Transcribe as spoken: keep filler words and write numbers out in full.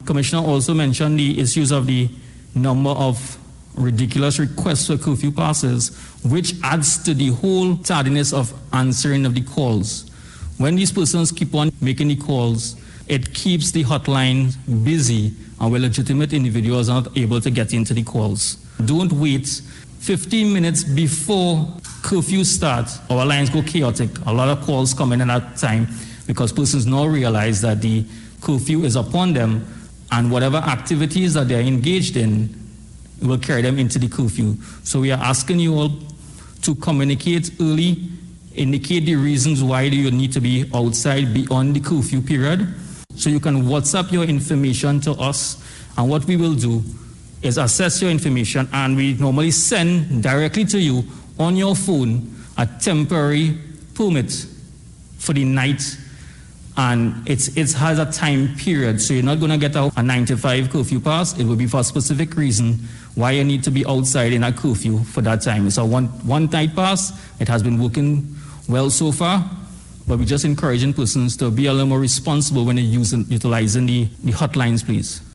Commissioner also mentioned the issues of the number of ridiculous requests for curfew passes, which adds to the whole tardiness of answering of the calls. When these persons keep on making the calls, it keeps the hotline busy, and where legitimate individuals are not able to get into the calls. Don't wait. fifteen minutes before curfew starts, our lines go chaotic. A lot of calls come in at that time because persons now realize that the curfew is upon them, and whatever activities that they're engaged in will carry them into the curfew. So we are asking you all to communicate early, indicate the reasons why you need to be outside beyond the curfew period. So you can WhatsApp your information to us, and what we will do is assess your information, and we normally send directly to you on your phone a temporary permit for the night, and it's, it has a time period, so you're not going to get a, a nine to five curfew pass. It will be for a specific reason why you need to be outside in a curfew for that time. It's a one, one night pass. It has been working well so far, but we're just encouraging persons to be a little more responsible when they're using, utilizing the, the hotlines, please.